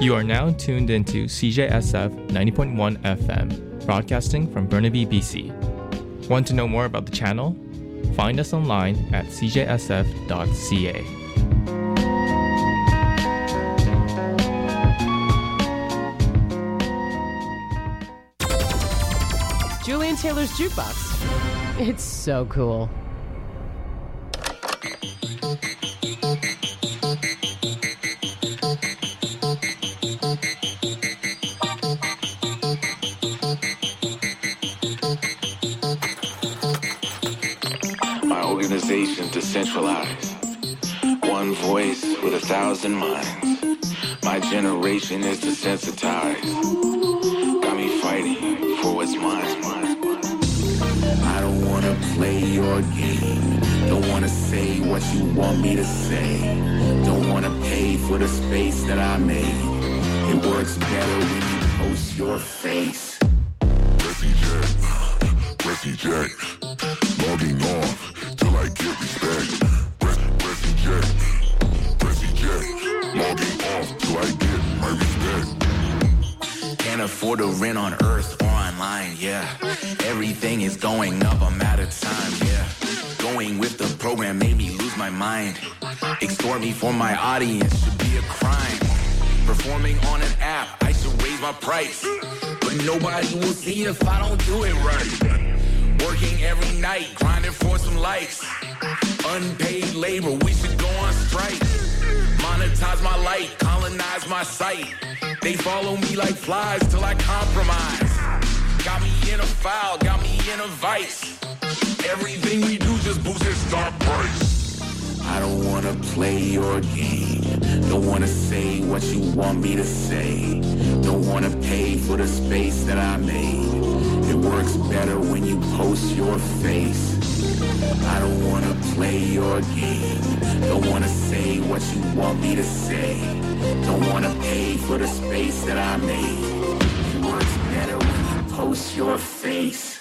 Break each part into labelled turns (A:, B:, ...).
A: You are now tuned into CJSF 90.1 FM, broadcasting from Burnaby, BC. Want to know more about the channel? Find us online at cjsf.ca.
B: Julian Taylor's Jukebox. It's so cool.
C: Organization decentralized. One voice with 1,000 minds. My generation is desensitized. Got me fighting for what's mine. I don't wanna play your game. Don't wanna say what you want me to say. Don't wanna pay for the space that I made. It works better when you post your face.
D: Pressy Jack, logging off till I get respect. Pressy Jack, logging off till I get my respect.
C: Can't afford to rent on Earth or online, yeah. Everything is going up, I'm out of time, yeah. Going with the program made me lose my mind. Extort me for my audience should be a crime. Performing on an app, I should raise my price. But nobody will see if I don't do it right. Working every night, grinding for some likes. Unpaid labor, we should go on strike. Monetize my light, colonize my site. They follow me like flies till I compromise. Got me in a foul, got me in a vice. Everything we do just boosts its stock price. I don't wanna play your game. Don't wanna say what you want me to say. Don't wanna pay for the space that I made. It works better when you post your face. I don't wanna play your game. Don't wanna say what you want me to say. Don't wanna pay for the space that I made. It works better when you post your face.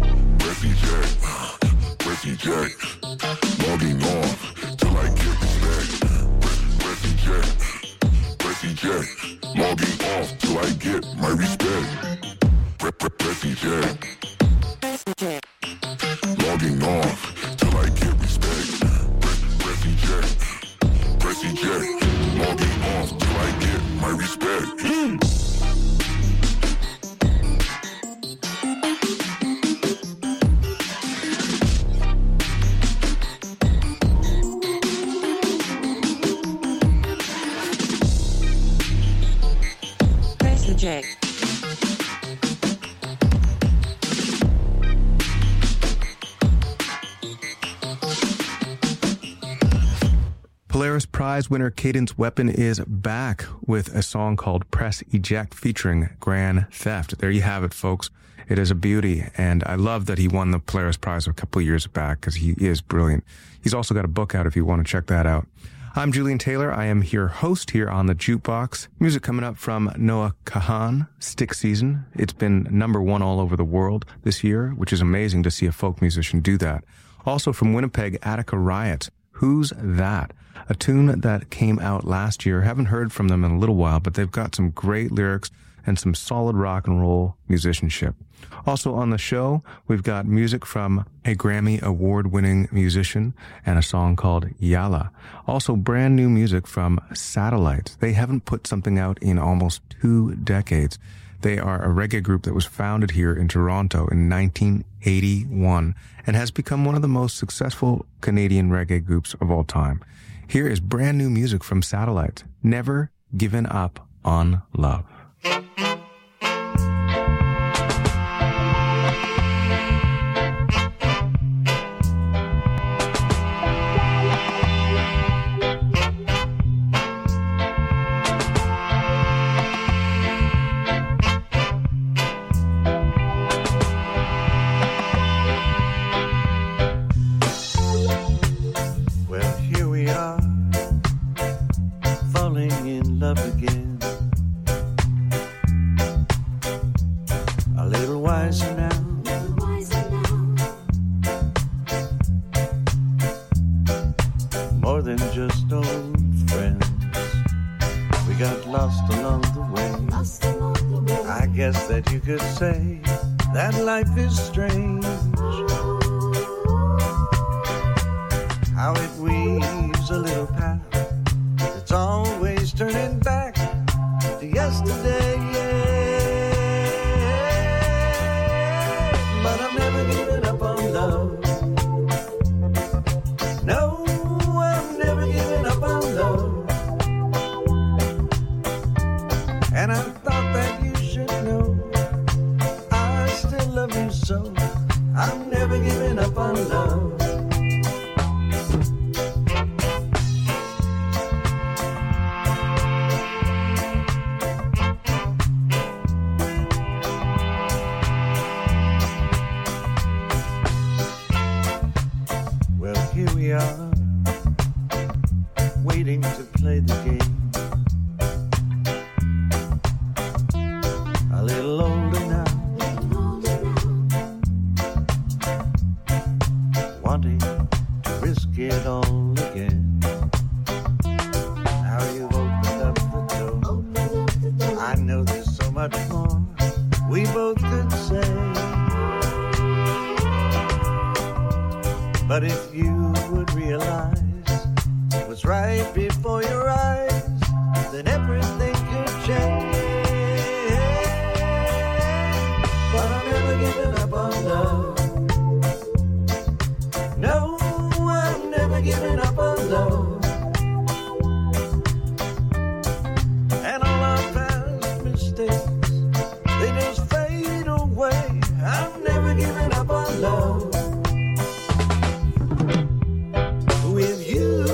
D: Pressy Jack, logging off till I get respect. Pressy Jack, logging off till I get my respect. Pressy Jack, logging off till I get respect. Pressy Jack, logging off till I get my respect.
E: Jack.
F: Polaris Prize winner Cadence Weapon is back with a song called Press Eject featuring Grand Theft. There you have it, folks. It is a beauty, and I love that he won the Polaris Prize a couple of years back because he is brilliant. He's also got a book out if you want to check that out. I'm Julian Taylor. I am your host here on the Jukebox. Music coming up from Noah Kahan, Stick Season. It's been #1 all over the world this year, which is amazing to see a folk musician do that. Also from Winnipeg, Attica Riot. Who's That? A tune that came out last year. Haven't heard from them in a little while, but they've got some great lyrics and some solid rock and roll musicianship. Also on the show, we've got music from a Grammy award-winning musician and a song called Yala. Also brand new music from Satellite. They haven't put something out in almost 2 decades. They are a reggae group that was founded here in Toronto in 1981 and has become one of the most successful Canadian reggae groups of all time. Here is brand new music from Satellite, Never Given Up on Love.
G: got lost along the way. I guess that you could say that life is strange. How it weaves a little path. It's always turning back to yesterday, yeah. But I'm never giving up on love. No, I'm never giving up on love. And I thought that you should know I still love you so. I'm never giving up on love. Waiting to play the game. A little older now. Wanting to risk it all again. Now you've opened up the door. I know there's so much more we both could say. But if you would realize what's right before your eyes, then everything could change. But I'm never giving up on love. No, I'm never giving up on love. And all our past mistakes, they just fade away. I'm never giving up on love. With you,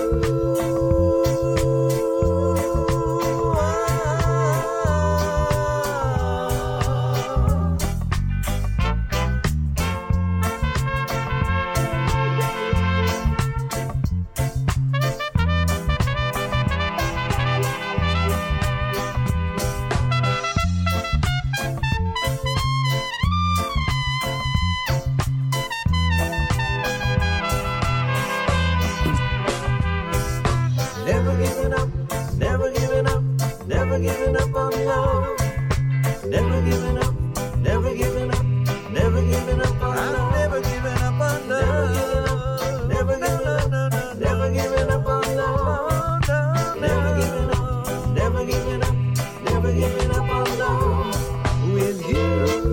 G: never giving up, never giving up, never giving up on love. Never giving up, never giving up, never giving up on love. I'm never giving up on love. Never giving up, never giving up on love. Never giving up, never giving up, never giving up on love. With you.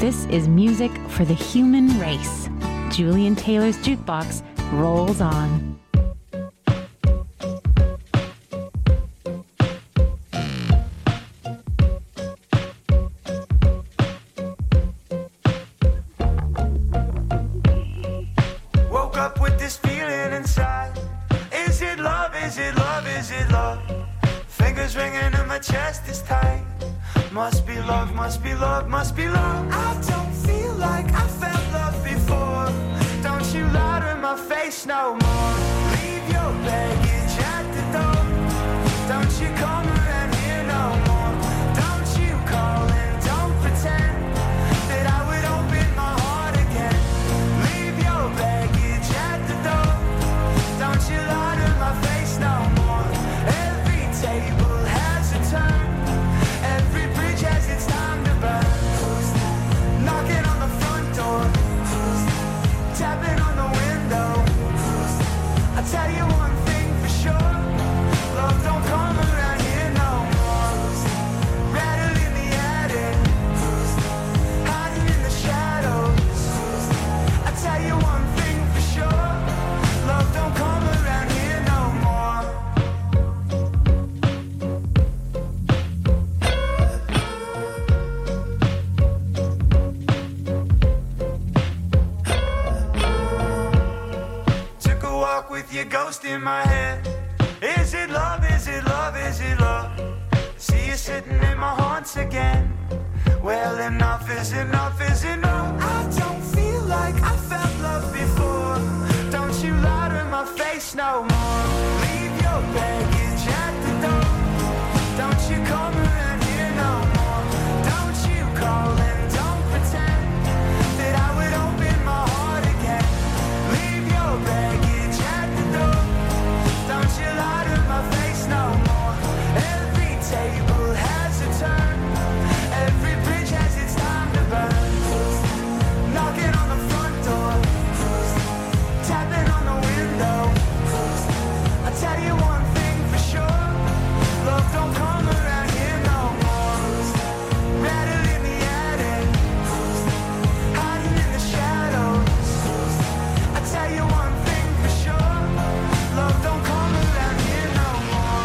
H: This is music for the human race. Julian Taylor's Jukebox rolls on.
G: Woke up with this feeling inside. Is it love? Is it love? Is it love? Fingers ringing and my chest is tight. Must be love, must be love, must be love. I don't feel like I felt love before. Don't you lie to my face no more. Leave your baggage at the door. Don't you come around here no more. Don't you call and don't pretend that I would open my heart again. Leave your baggage at the door. Don't you lie to my face no more. Every table has a turn. Every bridge has its time to burn. Knocking on the front door. Tapping on the window. I tell you one thing for sure. Love don't come around here no more. Rattle in the attic. Hiding in the shadows. I tell you one thing for sure. Love don't come around here no more. Took a walk with your ghost in my head. Is it love? Is it love? Is it love? See you sitting in my haunts again. Well, enough is enough is enough. I don't feel like I felt love before. Don't you lie to my face no more. Leave your baggage at the door. Don't you come around here no more. Don't you call and don't pretend that I would open my heart again. Leave your baggage at the door. Don't you lie to my face no more. Every table has a turn. Every bridge has its time to burn. Knocking on the front door. Tapping on the window. I tell you one thing for sure. Love don't come around here no more. Rattle in the attic. Hiding in the shadows. I tell you one thing for sure. Love don't come around here no more.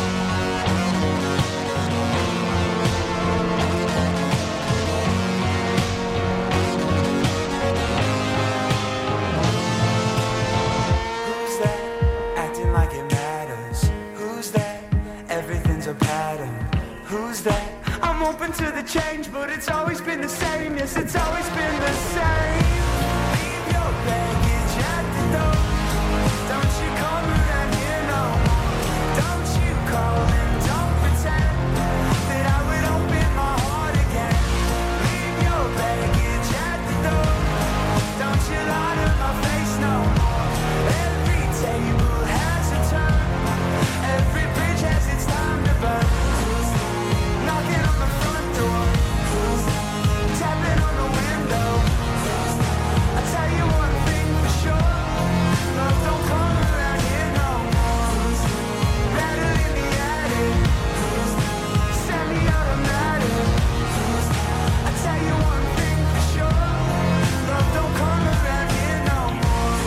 G: Who's that? Acting like it matters. Who's that? Everything's a pattern. Who's that? I'm open to the change, but it's always been the same. Yes, it's always been the same. Leave your baggage at the door. Don't you come around here no more. Don't you call and don't pretend that I would open my heart again. Leave your baggage at the door. Don't you lie to my face no more. Every table has a turn. Every bridge has its time to burn. Knocking on the front door. Tapping on the window. I tell you one thing for sure. Love don't come around here no more. Rattle in the attic. Send me automatic. I tell you one thing for sure. Love don't come around here no more.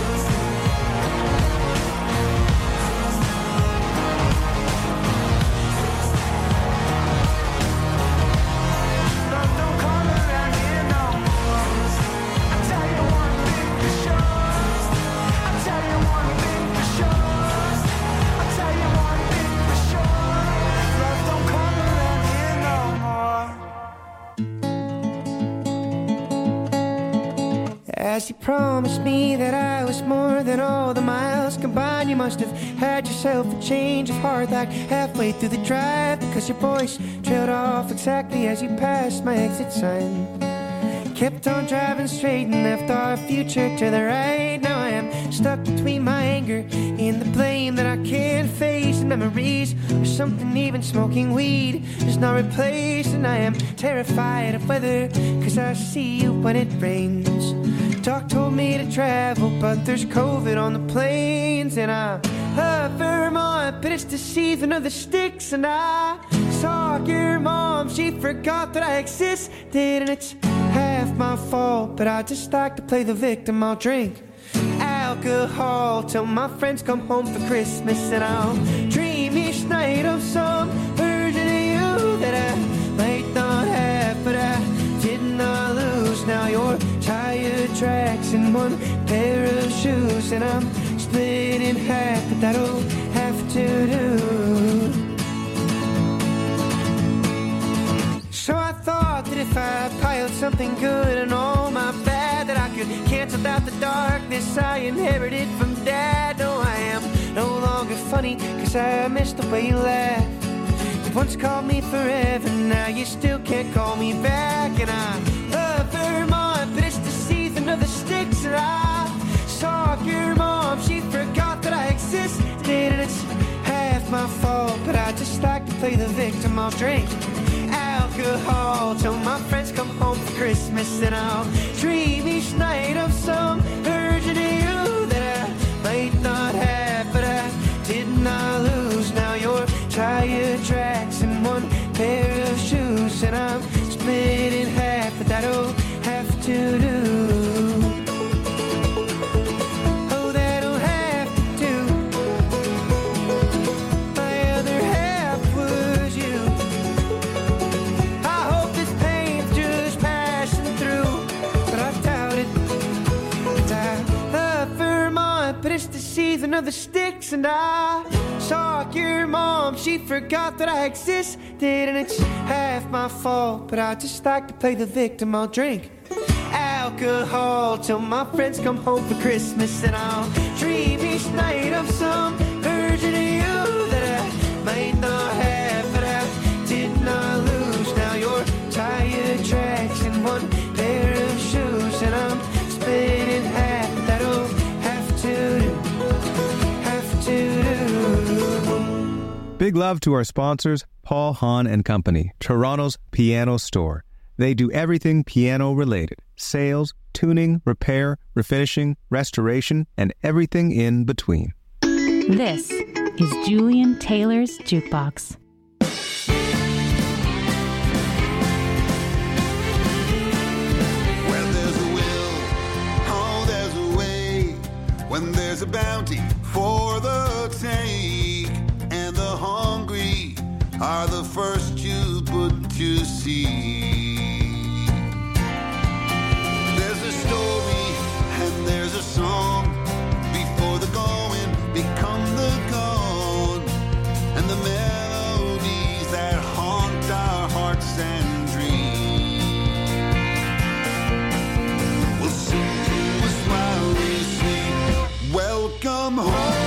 G: Love don't come around here no more. I tell you one thing for sure. I tell you one thing for sure. I tell you one thing for sure. Love don't come around here no more. As you promised me that I was more than all the miles combined, you must have had yourself a change of heart like halfway through the drive, because your voice trailed off exactly as you passed my exit sign. Kept on driving straight and left our future to the right. Now I am stuck between my anger and the blame that I can't face, and memories or something even smoking weed does not replace. And I am terrified of weather, cause I see you when it rains. Doc told me to travel, but there's COVID on the planes. And I love Vermont, but it's the season of the sticks. And I saw your mom, she forgot that I existed. And it's half my fault, but I just like to play the victim. I'll drink alcohol till my friends come home for Christmas, and I'll dream each night of some version of you that I might not have, but I did not lose. Now your tire tracks in one pair of shoes, and I'm split in half, but that'll have to do. So I thought that if I piled something good and all my bad, that I could cancel out the darkness I inherited from Dad. No, I am no longer funny, cause I miss the way you laugh. You once called me forever, now you still can't call me back. And I love Vermont, but it's the season of the sticks. And I saw your mom, she forgot that I existed, and it's half my fault, but I just like to play the victim. I'll drink alcohol till my friends come home for Christmas, and I'll dream each night of some version of you that I might not have, but I did not lose. Now your tire tracks in one pair of shoes, and I'm split in half, but that'll have to do. Oh, that'll have to do. My other half was you. I hope this pain's just passing through, but I doubt it. And I love Vermont, but it's the season of the sticks. And I saw your mom, she forgot that I existed, and it's half my fault, but I just like to play the victim. I'll drink alcohol till my friends come home for Christmas, and I'll dream each night of some version of you that I might not have, but I did not lose. Now your tire tracks in one pair of shoes, and I'm split in half, but that'll have to do, have to do.
F: Big love to our sponsors, Paul Hahn and Company, Toronto's piano store. They do everything piano related: sales, tuning, repair, refinishing, restoration, and everything in between.
H: This is Julian Taylor's Jukebox.
I: Where there's a will, oh, there's a way. When there's a bounty for the take, and the hungry are the first you put to sea. There's a story and there's a song before the going become the gone, and the melodies that haunt our hearts and dreams will sing to us while we sleep. Welcome home.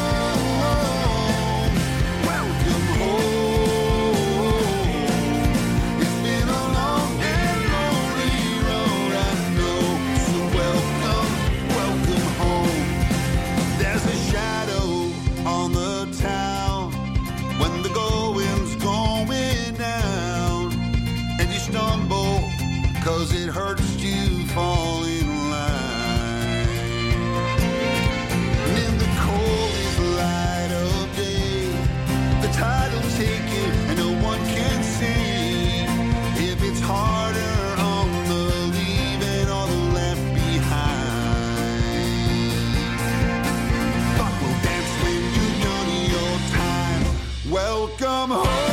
I: Cause it hurts to fall in line. And in the coldest light of day, the tide will take it and no one can say if it's harder on the leaving or the left behind. But we'll dance when you've done your time. Welcome home.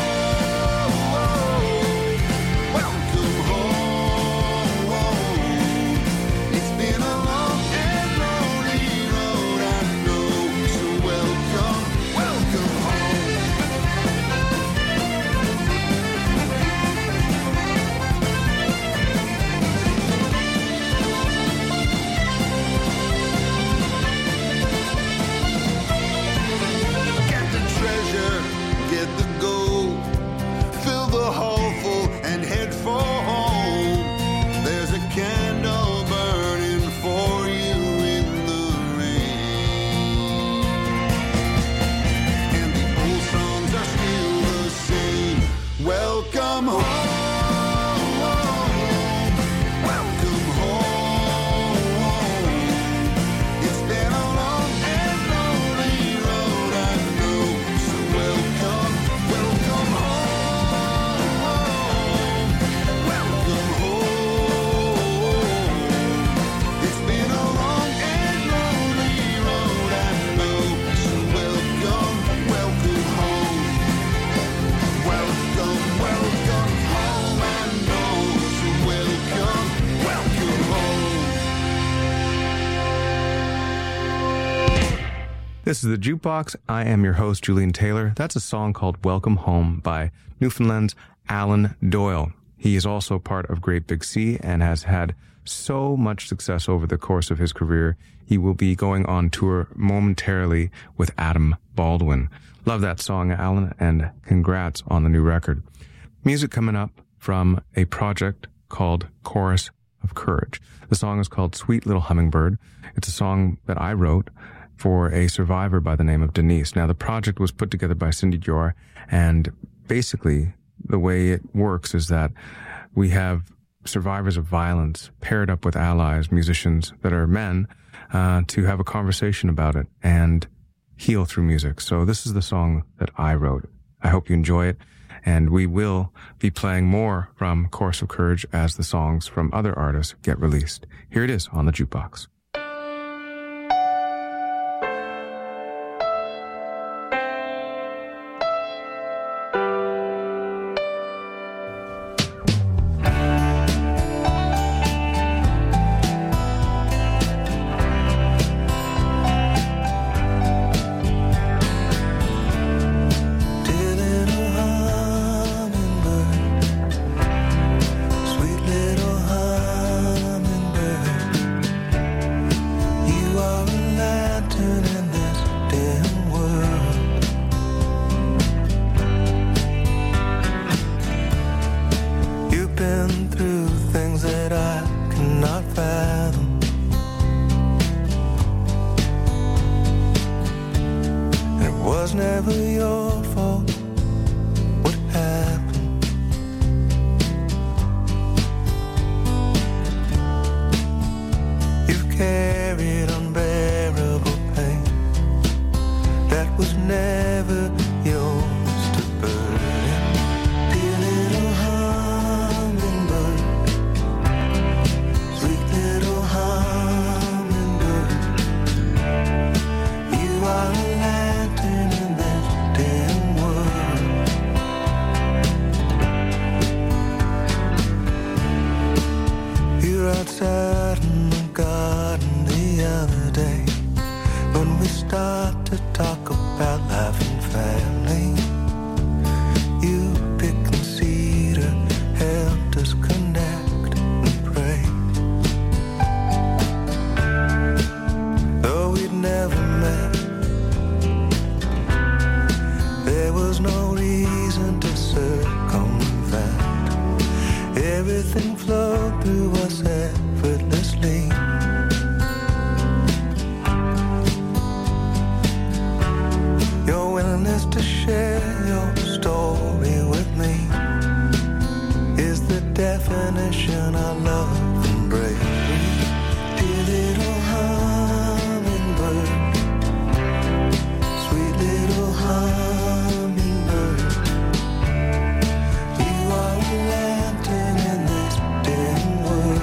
F: This is The Jukebox. I am your host, Julian Taylor. That's a song called Welcome Home by Newfoundland's Alan Doyle. He is also part of Great Big Sea and has had so much success over the course of his career. He will be going on tour momentarily with Adam Baldwin. Love that song, Alan, and congrats on the new record. Music coming up from a project called Chorus of Courage. The song is called Sweet Little Hummingbird. It's a song that I wrote for a survivor by the name of Denise. Now, the project was put together by Cindy Dior, and basically the way it works is that we have survivors of violence paired up with allies, musicians that are men, to have a conversation about it and heal through music. So this is the song that I wrote. I hope you enjoy it, and we will be playing more from Chorus of Courage as the songs from other artists get released. Here it is on The Jukebox.
G: You are a lantern in this dim world.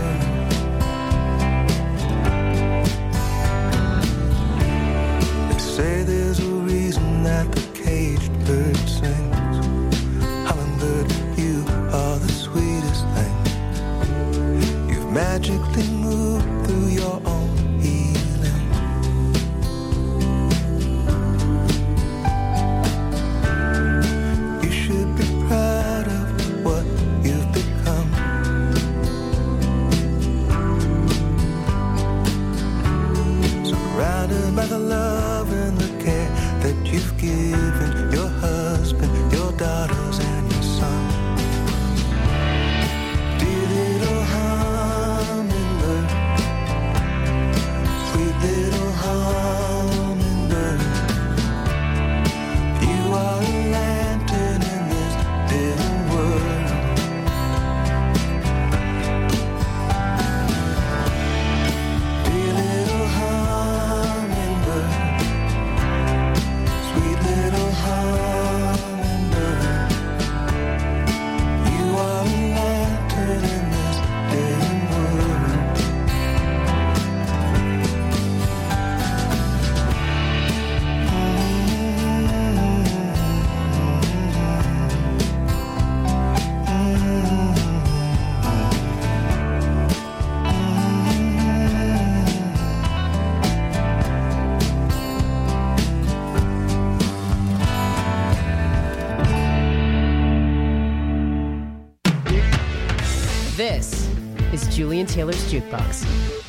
B: This is Julian Taylor's Jukebox.